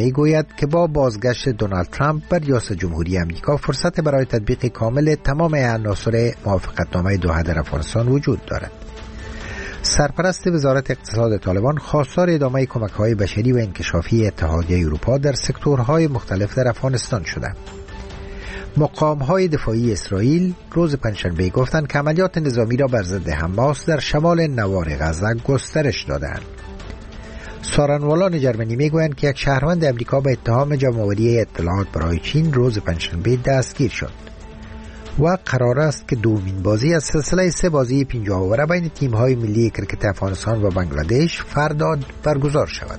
میگوید که با بازگشت دونالد ترامپ بر ریاست جمهوری امریکا فرصت برای تطبیق کامل تمام عناصر موافقتنامه دوحه در افغانستان وجود دارد. سرپرست وزارت اقتصاد طالبان خواستار ادامه کمک‌های بشری و انکشافی اتحادیه اروپا در سکتورهای مختلف در افغانستان شده. مقام‌های دفاعی اسرائیل روز پنجشنبه گفتند که عملیات نظامی را بر ضد حماس در شمال نوار غزه گسترش دادند. سارنوالان جرمنی میگویند که یک شهروند امریکا به اتهام جمع‌آوری اطلاعات برای چین روز پنجشنبه دستگیر شد و قرار است که دومین بازی از سلسله 3 بازی 50 اوره بین تیم‌های ملی کرکت افغانستان و بنگلادش فردا برگزار شود.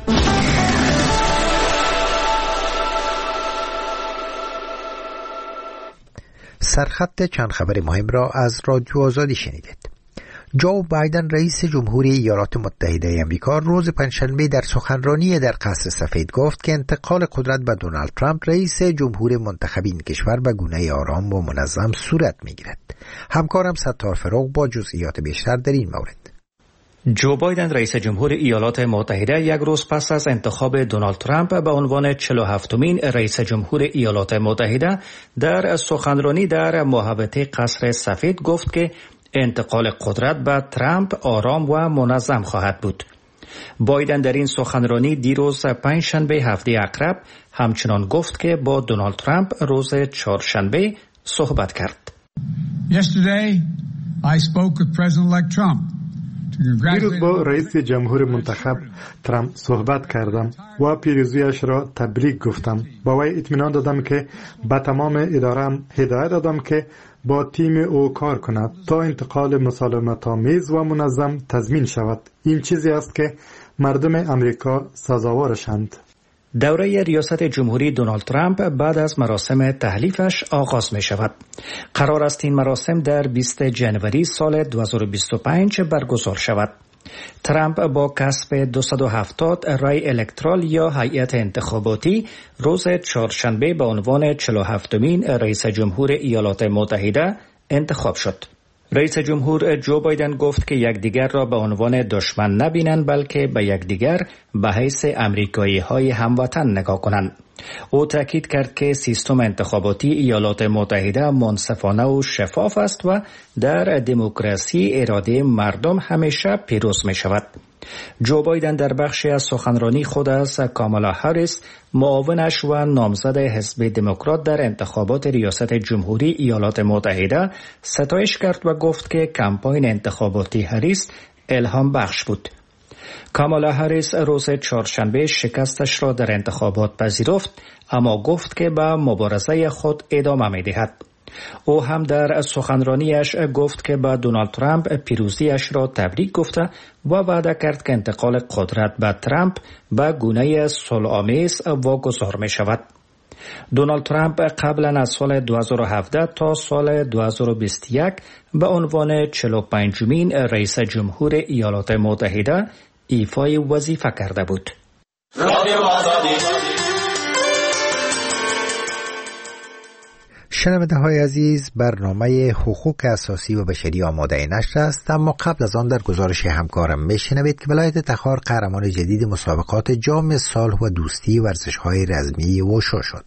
سرخط چند خبر مهم را از رادیو آزادی شنیدید. جو بایدن رئیس جمهوری ایالات متحده آمریکا روز پنجشنبه در سخنرانی در قصر سفید گفت که انتقال قدرت به دونالد ترامپ رئیس جمهور منتخب این کشور به گونه آرام و منظم صورت می‌گیرد. همکارم ستار فروغ با جزئیات بیشتر در این مورد. جو بایدن رئیس جمهور ایالات متحده یک روز پس از انتخاب دونالد ترامپ به عنوان 47مین رئیس جمهور ایالات متحده در سخنرانی در محوطه قصر سفید گفت که انتقال قدرت به ترامپ آرام و منظم خواهد بود. بایدن در این سخنرانی دیروز پنجشنبه هفته عقرب همچنان گفت که با دونالد ترامپ روز چهارشنبه صحبت کرد. Yesterday I spoke with President-elect Trump. دیروز با رئیس جمهور منتخب ترامپ صحبت کردم و پیروزیش را تبریک گفتم. با وی اطمینان دادم که به تمام اداره‌ام هدایت دادم که با تیم او کار کند تا انتقال مسالمت‌آمیز و منظم تضمین شود. این چیزی است که مردم امریکا سزاوارشند. دوره ریاست جمهوری دونالد ترامپ بعد از مراسم تحلیفش آغاز می شود. قرار است این مراسم در 20 جنوری سال 2025 برگزار شود. ترامپ با کسب 270 رای الکترال یا هیئت انتخاباتی روز چهارشنبه به عنوان 47مین رئیس جمهور ایالات متحده انتخاب شد. رئیس جمهور جو بایدن گفت که یکدیگر را به عنوان دشمن نبینند بلکه به یکدیگر به حیث امریکایی‌های هموطن نگاه کنند. او تاکید کرد که سیستم انتخاباتی ایالات متحده منصفانه و شفاف است و در دموکراسی اراده مردم همیشه پیروز می شود. جو بایدن در بخشی از سخنرانی خود از کامالا هریس معاونش و نامزد حزب دموکرات در انتخابات ریاست جمهوری ایالات متحده ستایش کرد و گفت که کمپاین انتخاباتی هریس الهام بخش بود. کامالا هریس روز چهارشنبه شکستش را در انتخابات پذیرفت اما گفت که به مبارزه خود ادامه می دهد. او هم در سخنرانیش گفت که با دونالد ترامپ پیروزیش را تبریک گفته و وعده کرد که انتقال قدرت به ترامپ به گونه صلح‌آمیز واگذار می شود. دونالد ترامپ قبلا از سال 2017 تا سال 2021 به عنوان 45مین رئیس جمهور ایالات متحده ایفای وظیفه کرده بود. شنونده های عزیز، برنامه حقوق اساسی و بشری آماده نشر است، اما قبل از آن در گزارش همکارم میشنوید که ولایت تخار قهرمان جدید مسابقات جام صلح و دوستی ورزش‌های رزمی وشو شد.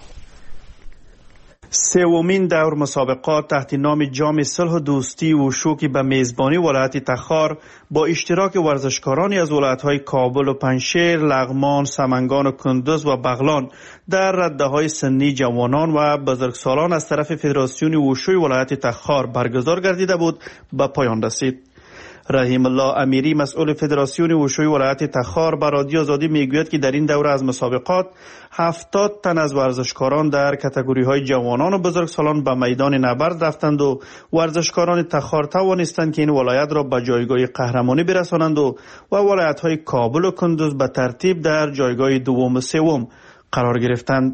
سومین دور مسابقات تحت نام جام صلح و دوستی وشو که به میزبانی ولایت تخار با اشتراک ورزشکارانی از ولایت‌های کابل و پنشیر، لغمان، سمنگان و کندوز و بغلان در رده‌های سنی جوانان و بزرگسالان از طرف فدراسیون وشوی ولایت تخار برگزار گردیده بود به پایان رسید. رحیم الله امیری مسئول فدراسیون وشوی ولایت تخار به رادیو آزادی میگوید که در این دوره از مسابقات 70 تن از ورزشکاران در کاتگوری‌های جوانان و بزرگسالان به میدان نبرد رفتند و ورزشکاران تخار توانستند که این ولایت را به جایگاه قهرمانی برسانند و ولایت‌های کابل و کندوز به ترتیب در جایگاه دوم و سوم قرار گرفتند.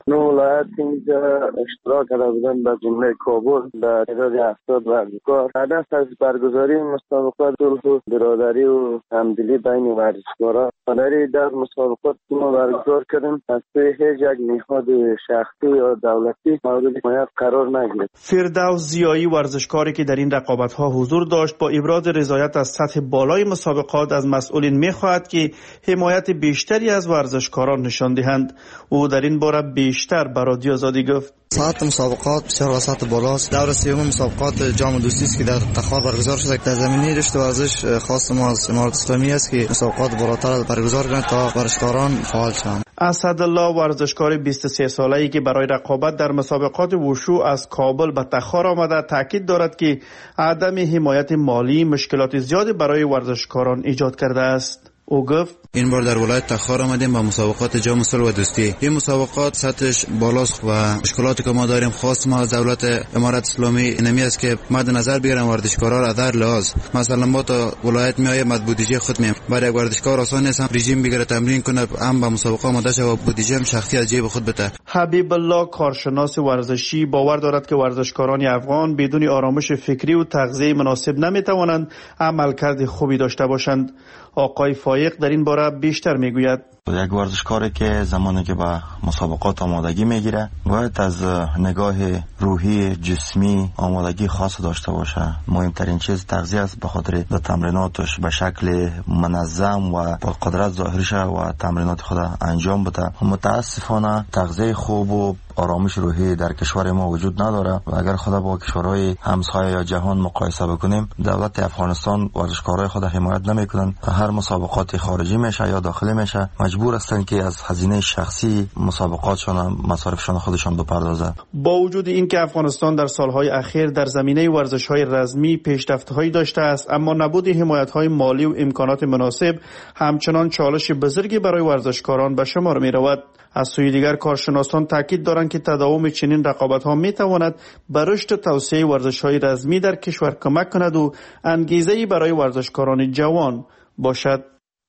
نو ولایت اینجا اشتراک کرده بودن به جمله کابل در تعداد 70 ورزشکار. هدف از برگزاری مسابقات صلح و برادری و همدلی بین ورزشکاران. در مسابقات که ما برگزار کردیم از هیچ یک نهاد شخصی یا دولتی مورد حمایت قرار نگرفت. فردوس ضیایی ورزشکاری که در این رقابت‌ها حضور داشت با ابراز رضایت از سطح بالای مسابقات از مسئولین می‌خواهد که حمایت بیشتری از ورزشکاران نشان دهند. او در این باره بیشتر به رادیو آزادی گفت: ساعت مسابقات بسیار ساعت بالاست. دور سوم مسابقات جام دوستی است که در تخار برگزار شده. در زمینه رشد ورزش خاص ما از امارات اسلامی است که مسابقات بالاتر برگزار کنند تا ورزشکاران فعال شوند. اسدالله ورزشکار 23 ساله‌ای که برای رقابت در مسابقات وشو از کابل به تخار آمده تاکید دارد که عدم حمایت مالی مشکلات زیادی برای ورزشکاران ایجاد کرده است. او گفت: این بار در ولایت تخار آمدیم با مسابقات جام صلح و دوستی. این مسابقات سطحش بالاست و مشکلاتی که ما داریم خاص ما از دولت امارات اسلامی اینمی است که مد نظر بگیرن ورزشکارا را در لحاظ. مثلا ما تا ولایت میایم مد بودجه خود میم. برای ورزشکار آسان نیست هم رژیم بگیره تمرین کنه هم به مسابقه آماده شه و بودجه هم شخصی از جیب خود بده. حبیب الله کارشناس ورزشی باور دارد که ورزشکاران افغان بدون آرامش فکری و تغذیه مناسب نمیتوانند عملکرد خوبی داشته باشند. آقای فایق در این باره بیشتر میگوید: یک ورزشکاری که زمانی که به مسابقات آمادگی میگیره باید از نگاه روحی جسمی آمادگی خاص داشته باشه. مهمترین چیز تغذیه است، به خاطر در تمریناتش به شکل منظم و با قدرت ظاهر شه و تمرینات خود انجام بده. متاسفانه تغذیه خوب و آرامش روحی در کشور ما وجود نداره و اگر خدا با کشورهای همسایه یا جهان مقایسه بکنیم، دولت افغانستان ورزشکارای خود حمایت نمیکنن. هر مسابقات خارجی میشه یا داخلی میشه مجبور هستن که از هزینه شخصی مسابقاتشون مصارفشون خودشون بپردازن. با وجود اینکه افغانستان در سالهای اخیر در زمینه ورزش‌های رزمی پیشرفت‌هایی داشته است، اما نبود حمایت‌های مالی و امکانات مناسب همچنان چالش بزرگی برای ورزشکاران به شمار می‌رود. از سوی دیگر کارشناسان تاکید دارند که تداوم چنین رقابت‌ها می‌تواند به رشد توسعه ورزش‌های رزمی در کشور کمک کند و انگیزه‌ای برای ورزشکاران جوان باشد.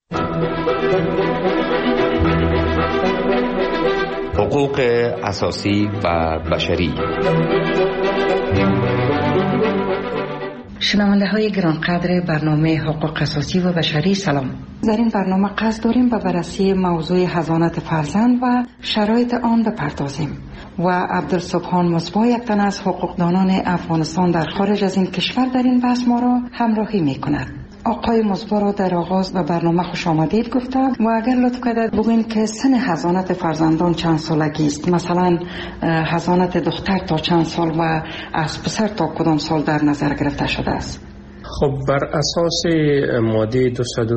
حقوق اساسی و بشری. شنونده های گرانقدر برنامه حقوق اساسی و بشری، سلام. در این برنامه قصد داریم به بررسی موضوع حضانت فرزند و شرایط آن بپردازیم و عبدالسبحان مصباح، یک تن از حقوقدانان افغانستان در خارج از این کشور، در این بحث ما را همراهی می کند. آقای مصباح را در آغاز به برنامه خوش آمدید گفتم و اگر لطف کنید بگوین که سن حضانت فرزندان چند سالگی است؟ مثلا حضانت دختر تا چند سال و از پسر تا کدام سال در نظر گرفته شده است؟ خب بر اساس ماده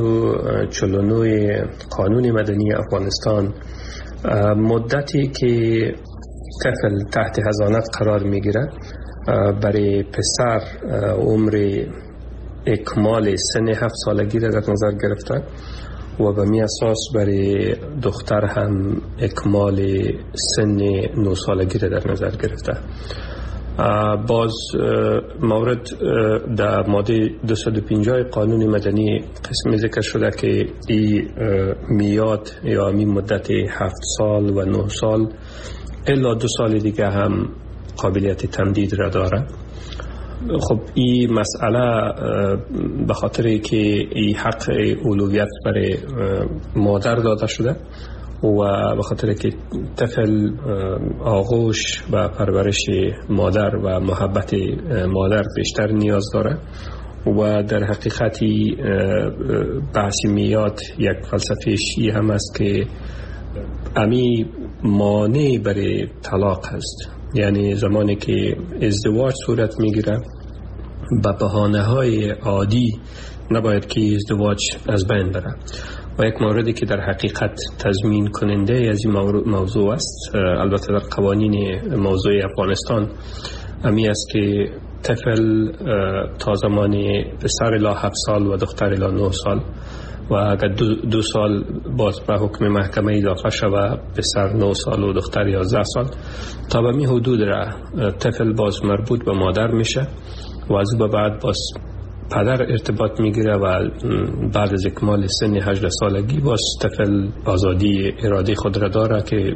249 قانون مدنی افغانستان، مدتی که طفل تحت حضانت قرار میگیره برای پسر عمر اکمال سن 7 سالگی را در نظر گرفته و به می اساس برای دختر هم اکمال سن 9 سالگی را در نظر گرفته. باز مورد در ماده 250 قانون مدنی قسمی ذکر شده که این میاد یا این مدت 7 سال و 9 سال الا 2 سال دیگه هم قابلیت تمدید را داره. خب این مسئله به خاطر که این حق اولویت برای مادر داده شده و به خاطر که طفل آغوش و پرورش مادر و محبت مادر بیشتر نیاز داره و در حقیقتی بحث میاد یک فلسفه‌ش این هم است که امی مانع برای طلاق هست. یعنی زمانی که ازدواج صورت میگیره به بهانه‌های عادی نباید که ازدواج از بین بره و یک موردی که در حقیقت تضمین کننده از این موضوع است، البته در قوانین موضوع افغانستان امی است که طفل تا زمان پسر الی 7 سال و دختر الی 9 سال و اگر 2 سال باز به حکم محکمه اضافه شود پسر 9 سال و دختر 11 سال، تا به می حدود را طفل باز مربوط به مادر میشه و از به بعد باز پدر ارتباط میگیره و بعد از اکمال سن 18 سالگی باز طفل آزادی اراده خود را داره که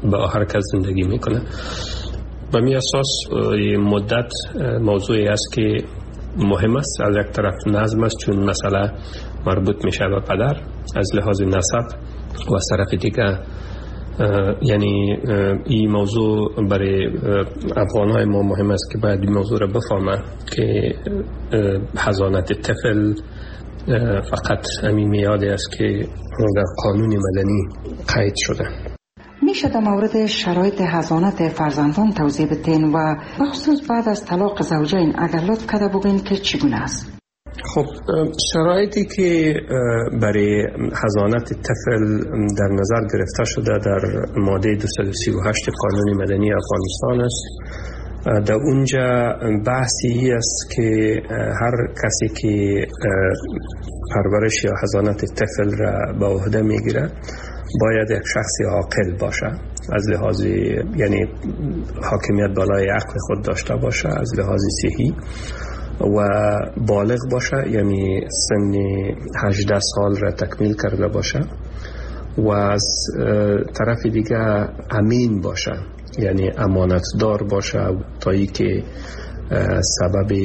با هر کس زندگی میکنه. به می اساس مدت موضوعی است که مهم است. از یک طرف نظم است، چون مسئله مربوط میشه به پدر از لحاظ نسب، و از طرف دیگه یعنی این موضوع برای افغانهای ما مهم است که باید این موضوع را بفهمه که حضانت طفل فقط همین میاده است که در قانون مدنی قید شده. میشه در مورد شرایط حضانت فرزندان توضیح بدین و بخصوص بعد از طلاق زوجین اگر لطف کرده بگین که چگونه است؟ خب شرایطی که برای حضانت طفل در نظر گرفته شده در ماده 238 قانون مدنی افغانستان است. در اونجا بحثی است که هر کسی که پرورش یا حضانت طفل را به عهده میگیره باید یک شخص عاقل باشه، از لحاظ یعنی حاکمیت بالای عقل خود داشته باشه، از لحاظ صحی و بالغ باشه، یعنی سن 18 سال را تکمیل کرده باشه و از طرف دیگه امین باشه، یعنی امانتدار باشه تا ای که سبب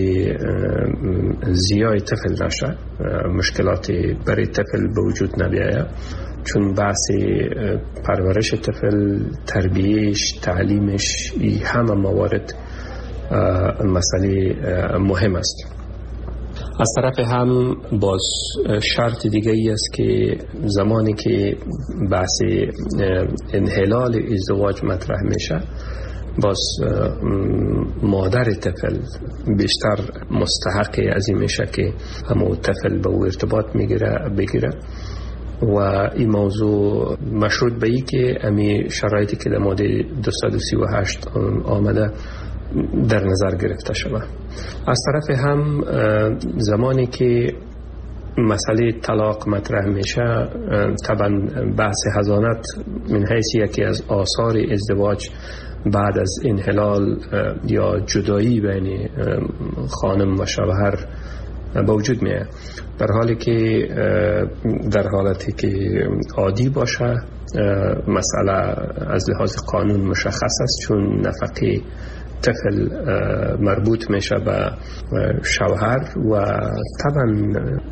زیای طفل نشه، مشکلات برای طفل به وجود نبیاید، چون بحث پرورش طفل، تربیهش، تعلیمش، این همه موارد مسئله مهم است. از طرف هم باز شرط دیگه ای است که زمانی که بحث انحلال ازدواج مطرح میشه، باز مادر طفل بیشتر مستحق از این میشه که همون طفل به او ارتباط بگیره و این موضوع مشروط به ای که امی شرایطی که در ماده 238 آمده در نظر گرفته شود. از طرف هم زمانی که مسئله طلاق مطرح میشه، طبعا بحث حضانت من حیث یکی از آثار ازدواج بعد از انحلال یا جدایی بین خانم و شوهر به وجود میاد، در حالتی که عادی باشه. مسئله از لحاظ قانون مشخص است، چون نفقه طفل مربوط میشه به شوهر و طبعا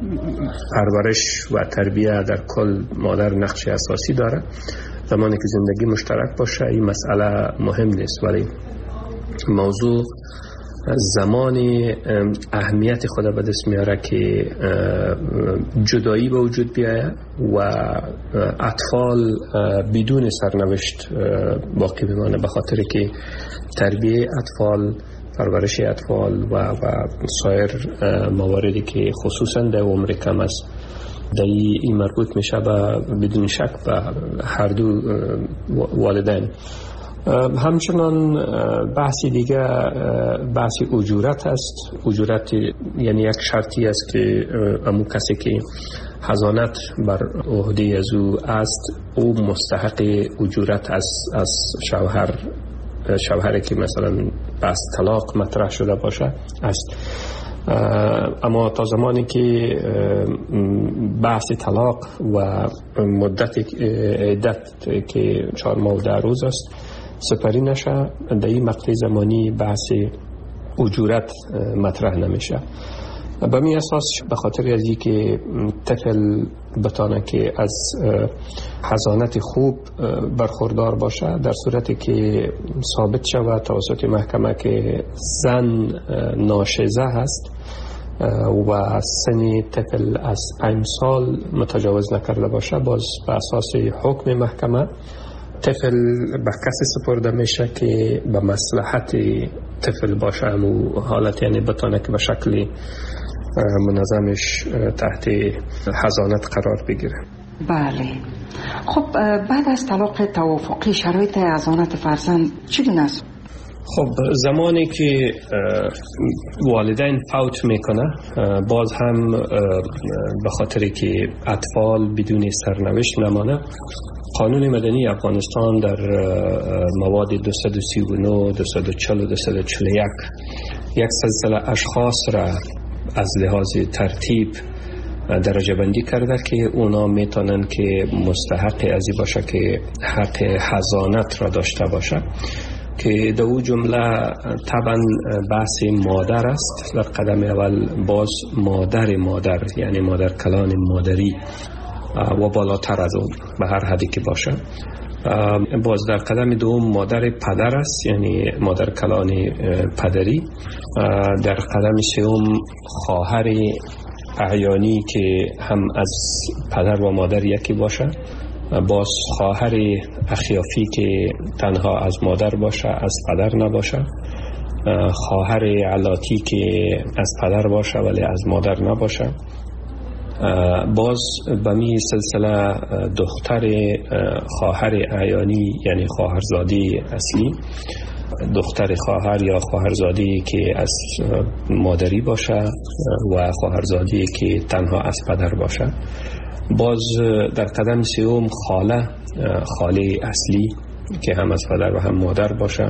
پرورش و تربیه در کل مادر نقش اساسی داره. زمانی که زندگی مشترک باشه این مسئله مهم نیست، ولی موضوع زمانی اهمیت خود به دست میاره که جدایی به وجود بیاید و اطفال بدون سرنوشت باقی بمانه، به خاطر که تربیه اطفال، پرورش اطفال و سایر مواردی که خصوصا در عمر کم است در این مربوط میشه بدون شک به هر دو والدین. همچنان بحثی دیگه بحث اجورت است. اجورت یعنی یک شرطی است که امو کسی که حضانت بر عهده از او است، او مستحق اجورت از شوهری که مثلا بحث طلاق مطرح شده باشه است. اما تا زمانی که بحث طلاق و مدت عدت که 4 ماه و 10 روز است سپری نشه، در این مقطع زمانی بحث اجورت مطرح نمیشه. به می اساس به خاطر از این که طفل بتانه که از حضانت خوب برخوردار باشه، در صورتی که ثابت شود توسط محکمه که زن ناشزه هست و سن طفل از 5 سال متجاوز نکرده باشه، باز به اساس حکم محکمه طفل به کسی سپرده میشه که به مصلحت طفل باشه و حالت یعنی بتانه که به شکل منظمش تحت حضانت قرار بگیره. بله. خب بعد از طلاق توافقی شرایط حضانت فرزند چگونه است؟ خب زمانی که والدین فوت میکنه، باز هم به خاطر که اطفال بدون سرنوشت نمانه، قانون مدنی افغانستان در مواد 239، 240 و 241 یک سلسله اشخاص را از لحاظ ترتیب درجه بندی کرده که اونا میتونن که مستحق ازی باشه که حق حضانت را داشته باشه، که در او جمله طبعا بحث مادر است. در قدم اول باز مادر یعنی مادر کلان مادری و بالاتر از اون به هر حدی که باشه. باز در قدم دوم مادر پدر است، یعنی مادر کلان پدری. در قدم سوم خواهر اعیانی که هم از پدر و مادر یکی باشه. باز خواهر اخیافی که تنها از مادر باشه از پدر نباشه. خواهر علاتی که از پدر باشه ولی از مادر نباشه. باز بمی سلسله دختر خواهر اعیانی یعنی خواهرزاده اصلی، دختر خواهر یا خواهرزاده که از مادری باشه و خواهرزاده که تنها از پدر باشه. باز در قدم سوم خاله اصلی که هم از پدر و هم مادر باشه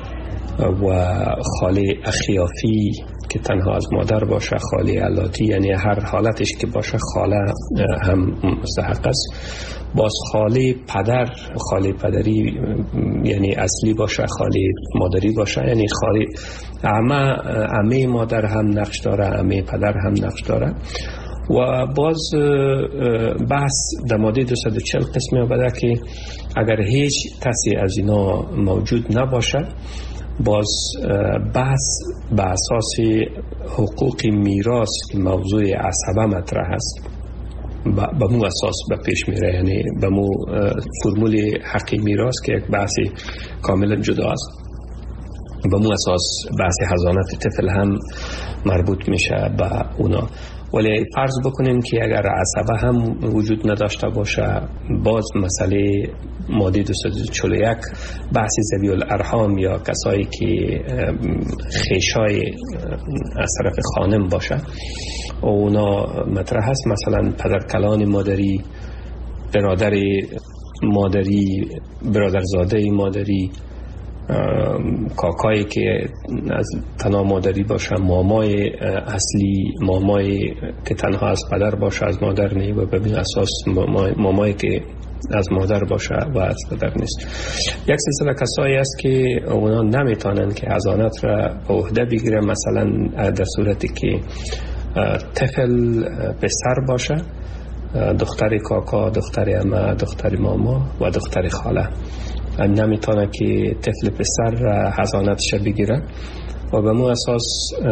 و خاله اخیافی که تنها از مادر باشه. خاله علاتی یعنی هر حالتش که باشه خاله هم مستحق است. باز خاله پدری یعنی اصلی باشه، خاله مادری باشه یعنی خاله عمه مادر هم نقش داره، عمه پدر هم نقش داره. و باز بحث در ماده 240 قسمی آمده که اگر هیچ کسی از اینا موجود نباشه، باز بحث به اساس حقوق میراث که موضوع عصبه مطرح است به مو اساس به پیش میره، یعنی به مو فرمول حق میراث که یک بحث کاملا جدا است، به مو اساس بحث حضانت طفل هم مربوط میشه به اونا. ولی فرض بکنیم که اگر عصبه هم وجود نداشته باشه، باز مسئله ماده 241 بحث ذوی الارحام یا کسایی که خیشای از طرف خانم باشه اونا مطرح هست. مثلا پدرکلان مادری، برادر مادری، برادرزاده مادری، کاکایی که از تنها مادری باشه، مامای اصلی، مامای که تنها از پدر باشه از مادر نه و به اساس مامایی که از مادر باشه و از پدر نیست. یک سلسله کسایی است که اونا نمیتونن که حضانت را به عهده بگیرن. مثلا در صورتی که طفل پسر باشه، دختر کاکا، دختر عمه، دختر ماما و دختر خاله نمیتونه که طفل پسر حضانتش بگیره. و به مو اساس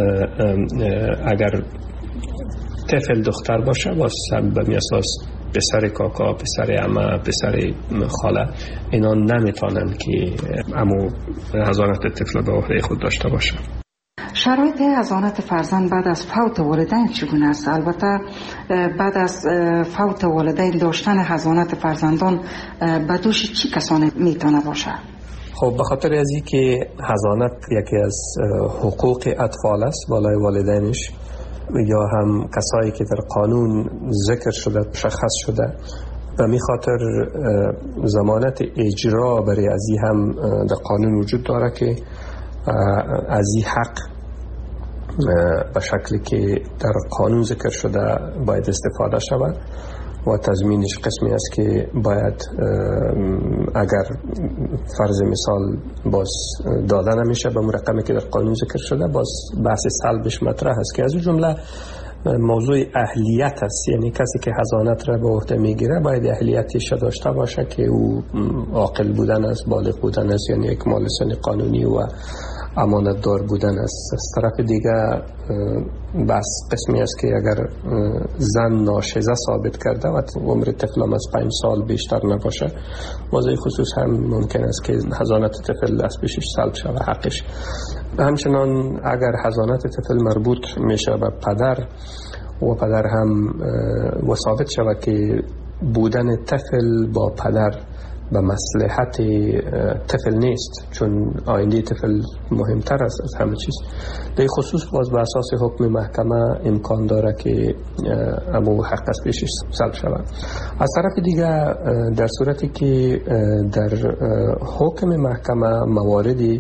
اگر طفل دختر باشه باز به می اساس پسر کاکا، پسر عمه، پسر خاله اینا نمیتونن که امو حضانت طفل به عهده خود داشته باشه. شرایط حضانت فرزند بعد از فوت والدین چگونه است؟ البته بعد از فوت والدین داشتن حضانت فرزندان به دوش چی کسانی میتونه باشه؟ خب به خاطر از این که حضانت یکی از حقوق اطفال است بالای والدینش، یا هم کسایی که در قانون ذکر شده مشخص شده و می خاطر ضمانت اجرا برای از این هم در قانون وجود داره که از این حق به شکلی که در قانون ذکر شده باید استفاده شود و تضمینش قسمی است که باید اگر فرض مثال باز داده نمیشه به رقمی که در قانون ذکر شده، باز بحث سلبش مطرح است که از اون جمله موضوع اهلیت است. یعنی کسی که حضانت را به عهده میگیره باید اهلیتش داشته باشه که او عاقل بودن است، بالغ بودن است، یعنی اکمال سن قانونی و امانت دار بودن است. از طرف دیگه بس قسمی است که اگر زن ناشزه ثابت کرده و عمر طفل از 5 سال بیشتر نباشه، موضوع خصوص هم ممکن است که حضانت طفل از پیشش سلب شود حقش. همچنان اگر حضانت طفل مربوط میشه به پدر و پدر هم و ثابت شود که بودن طفل با پدر به مصلحت طفل نیست، چون آینده طفل مهمتر است از همه چیز، در خصوص باز به اساس حکم محکمه امکان داره که امو حق از پیشش سلب شود. از طرف دیگه در صورتی که در حکم محکمه مواردی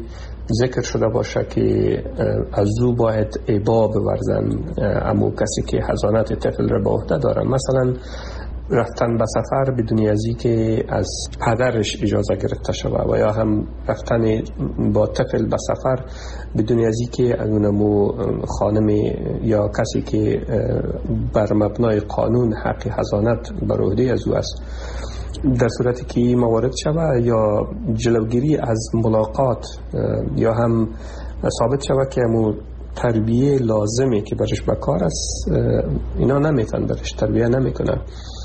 ذکر شده باشه که از او باید ابا بورزن امو کسی که حضانت طفل را به عهده داره. مثلا رفتن به سفر بدون ازی که از پدرش اجازه گرفته شود و یا هم رفتن با طفل به سفر بدون ازی که اونمو خانم یا کسی که بر مبنای قانون حق حضانت بر عهده از او است، در صورتی که موارد شود یا جلوگیری از ملاقات یا هم ثابت شود که امو تربیه لازمه که برش بکار است اینا نمیتن برش تربیه نمیکنن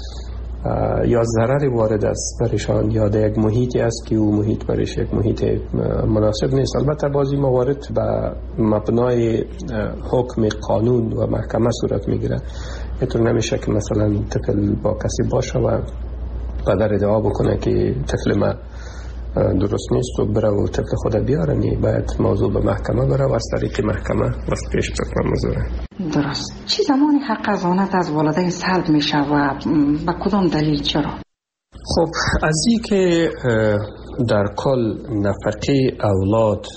یا ضرر وارد است برشان یا در یک محیطی است که او محیط برش یک محیط مناسب نیست. البته بعضی موارد به مبنای حکم قانون و محکمه صورت میگیره. اینطور نمیشه که مثلا طفل با کسی باشه و پدر ادعا بکنه که طفل ما درست نیست و بره و طفل خود بیاره. باید موضوع به محکمه بره و از طریق محکمه وقت پیش بکنه موضوع. درست. چی زمانی حق حضانت از والدین سلب میشه و با کدام دلیل چرا؟ خب از این که در کل نفقه اولاد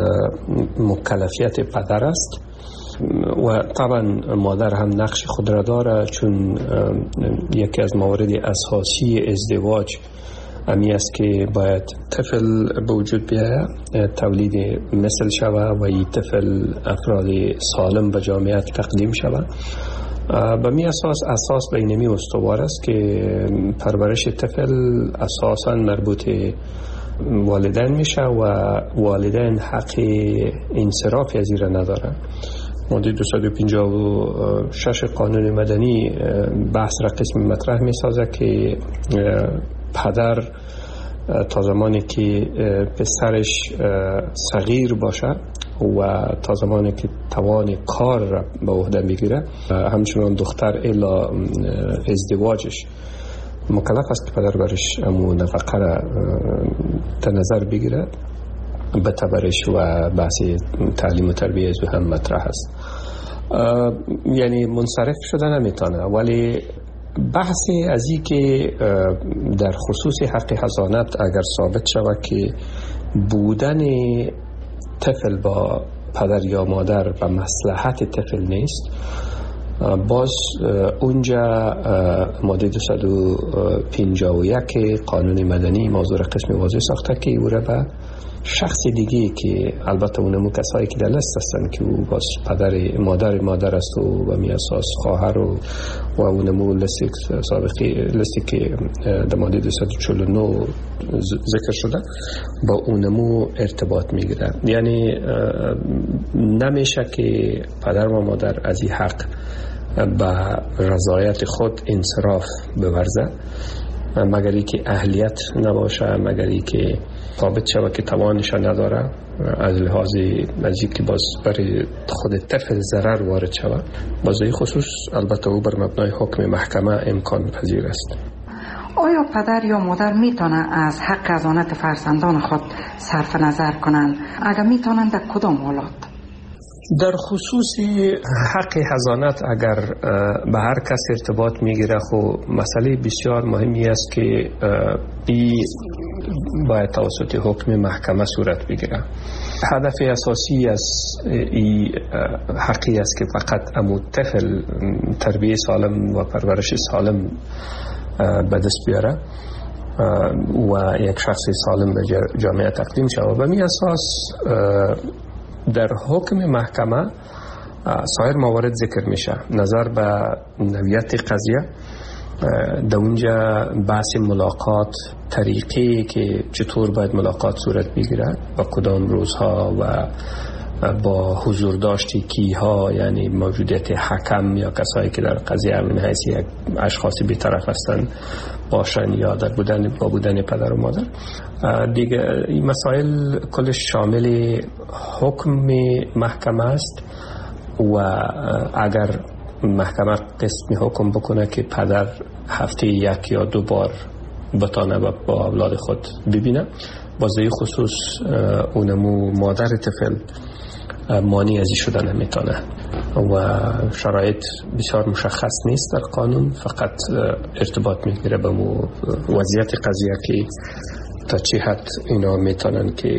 مکلفیت پدر است و طبعا مادر هم نقش خود را داره، چون یکی از موارد اساسی ازدواج امی است که باید طفل به وجود بیاید، تولید مثل شود و این طفل افراد سالم به جامعه تقدیم شود. به می اساس بینمی استوار است که پرورش طفل اساساً مربوط والدین میشه و والدین حق انصراف از این نداره. ماده 256 قانون مدنی بحث را قسم مطرح می سازه که پدر تا زمانی که پسرش صغیر باشه و تا زمانی که توان کار را به عهده میگیره، همچنان دختر الا ازدواجش مکلف است که پدر برش امو نفقه را در نظر بگیره. بتبرش و بحث تعلیم و تربیه از هم مطرح است. یعنی منصرف شده نمیتونه، ولی بحثی از این که در خصوص حق حضانت اگر ثابت شود که بودن طفل با پدر یا مادر به مصلحت طفل نیست، باز اونجا ماده 251 قانون مدنی موضوع قسم واضح ساخته که او را به شخص دیگه که البته اونمو کسایی که در لست هستن که او باز پدر مادر است و می اساس خواهر و اونمو لستی که در ماده 249 ذکر شده با اونمو ارتباط میگیره. یعنی نمیشه که پدر و مادر از این حق به رضایت خود انصراف بورزه مگر ای که اهلیت نباشه، مگر ای که ثابت شود که توانش نداره، از لحاظ نزدیک که باز برای خود طفل ضرر وارد شود. باز این خصوص البته او بر مبنای حکم محکمه امکان پذیر است. آیا پدر یا مادر میتونه از حق حضانت فرزندان خود صرف نظر کنند؟ اگر میتونن در کدام حالات؟ در خصوص حق حضانت اگر به هر کس ارتباط میگیره، خب مسئله بسیار مهمی است که بی باید توسط حکم محکمه صورت بگیره. هدف اساسی از این حقی است که فقط امو طفل تربیه سالم و پرورش سالم به دست بیاره و یک شخص سالم به جامعه تقدیم شود. و می اساس در حکم محکمه سایر موارد ذکر میشه. نظر به نوعیت قضیه در اونجا بحث ملاقات، طریقی که چطور باید ملاقات صورت بگیرد و کدام روزها و با حضور داشتی کیها، یعنی موجودیت حکم یا کسایی که در قضیه همین حیثی یک اشخاصی بی‌طرف هستند باشن یا در با بودن پدر و مادر. دیگه این مسائل کلش شامل حکم محکمه است و اگر محکمه قسم حکم بکنه که پدر هفته 1 یا 2 بار بتانه با اولاد خود ببینه، بازه خصوص اونمو مادر طفل مانی ازی شدن نمیتونه و شرایط بسیار مشخص نیست در قانون، فقط ارتباط میگیره به وضعیت قضیه که تا چه حد اینا میتونن که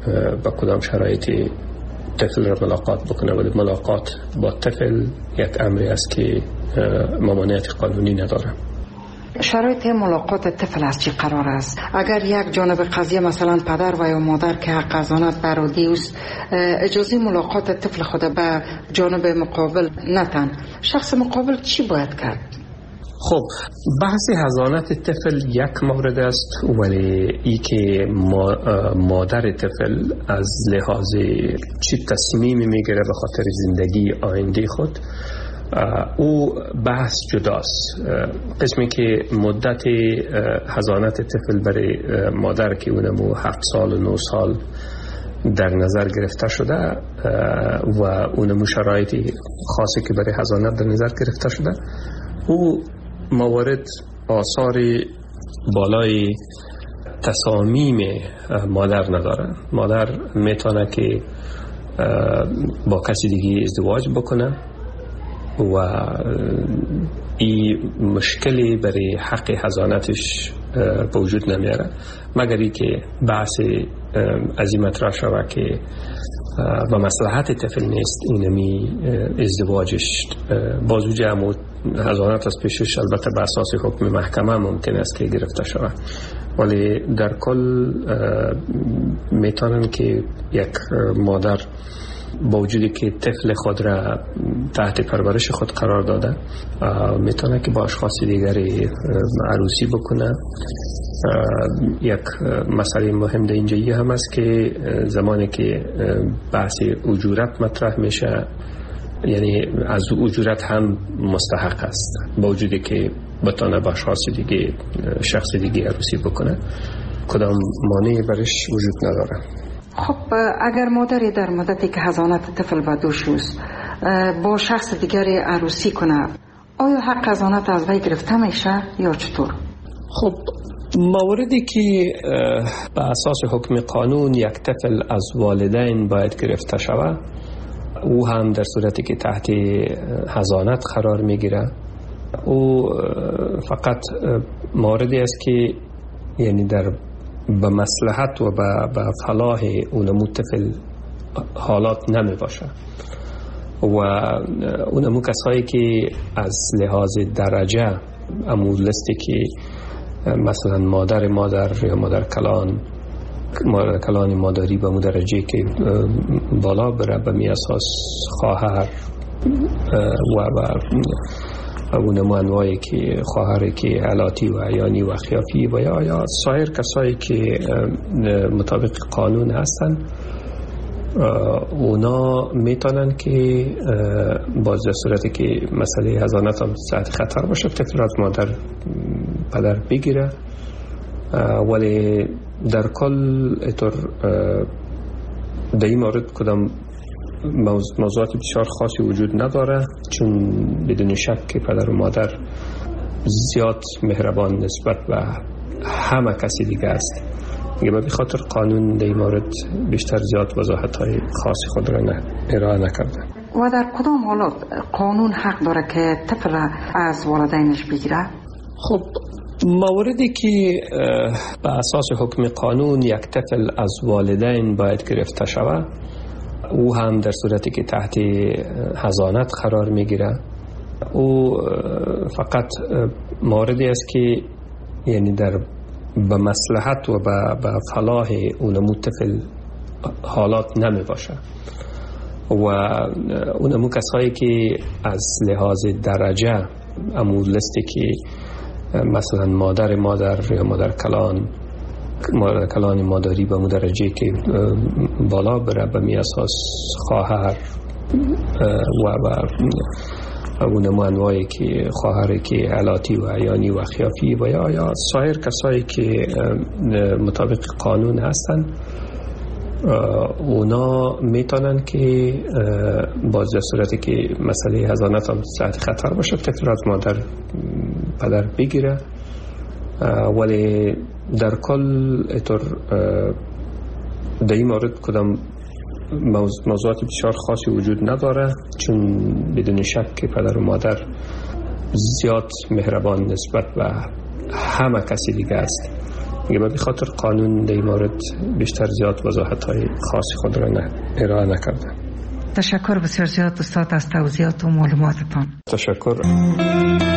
با کدام شرایطی طفل را ملاقات بکنه، ولی ملاقات با طفل یک امری است که ممانعت قانونی نداره. شرایط ملاقات طفل از چی قرار است؟ اگر یک جانب قضیه مثلا پدر و یا مادر که حق حضانت برادی است اجازه ملاقات طفل خود به جانب مقابل نتن، شخص مقابل چی باید کرد؟ خب بحث حضانت طفل یک مورد است، ولی ای که مادر طفل از لحاظ چی تصمیمی میگیره به خاطر زندگی آینده خود، او بحث جداست. قسمی که مدت حضانت طفل برای مادر که اونمو 7 سال و 9 سال در نظر گرفته شده و اونمو شرایط خاصی که برای حضانت در نظر گرفته شده، او موارد آثار بالای تصامیم مادر نداره. مادر میتونه که با کسی دیگه ازدواج بکنه و این مشکلی برای حق حضانتش به وجود نمیاره، مگر ای که بحث از این مطرح شود که و مصلحت طفل نیست اینمی ازدواجش بازو جمع حضانت از پیشش البته به اساس حکم محکمه ممکن است که گرفته شود، ولی در کل میتونن که یک مادر با وجودی که طفل خود را تحت پرورش خود قرار داده میتونه که با اشخاص دیگری عروسی بکنه. یک مسئله مهم در اینجایی هم است که زمانی که بحث اجورت مطرح میشه، یعنی از اجورت هم مستحق است با وجودی که بتونه با اشخاص دیگه شخص دیگه عروسی بکنه، کدام مانعی برش وجود نداره. خب اگر مادری در مدتی که حضانت طفل به دوش است با شخص دیگری عروسی کنه، آیا حق حضانت از وی گرفته میشه یا چطور؟ خب موردی که به اساس حکم قانون یک طفل از والدین باید گرفته شود، او هم در صورتی که تحت حضانت قرار میگیره، او فقط موردی است که یعنی در به مصلحت و به فلاح اونمو طفل حالات نمی باشه و اونمو کسایی که از لحاظ درجه امو لستی که مثلا مادر یا مادر کلان مادری به مو درجه که بالا بره، به می اساس خواهر و اونمو انواعی که خواهر که علاتی و عیانی و خیافی و یا سایر کسایی که مطابق قانون هستن، اونا میتونن که باز در صورتی که مسئله حضانت هم تحت خطر باشه طفل از مادر پدر بگیره، ولی در کل اطور در این مورد کدام موضوعات بسیار خاصی وجود نداره، چون بدون شک که پدر و مادر زیاد مهربان نسبت به همه کسی دیگه است. به خاطر قانون در این مورد بیشتر زیاد وضاحت‌های خاصی خود را ارائه نکرده. و در کدام حالات قانون حق داره که طفل از والدینش بگیره؟ خب موردی که به اساس حکم قانون یک طفل از والدین باید گرفته شود، او هم در صورتی که تحت حضانت قرار میگیره، او فقط موردی است که یعنی در به مصلحت و به فلاح اونمو طفل حالات نمی باشه و اونمو کسایی که از لحاظ درجه امو لستی که مثلا مادر یا مادر کلان مادری به مو درجه که بالا بره، به می اساس خواهر و اونمو انواعی که خواهر که علاتی و عیانی و خیافی و یا سایر کسایی که مطابق قانون هستن، اونا میتونن که باز در صورتی که مسئله حضانت هم تحت خطر باشه طفل از مادر پدر بگیره، ولی در کل اطور در این مورد کدام موضوعات بسیار خاصی وجود نداره، چون بدون شک که پدر و مادر زیاد مهربان نسبت به همه کسی دیگه است. به خاطر قانون در این مورد بیشتر زیاد وضاحت‌های خاص خود را ارائه نکرده. تشکر بسیار زیاد استاد از توضیحات و معلوماتتان. تشکر.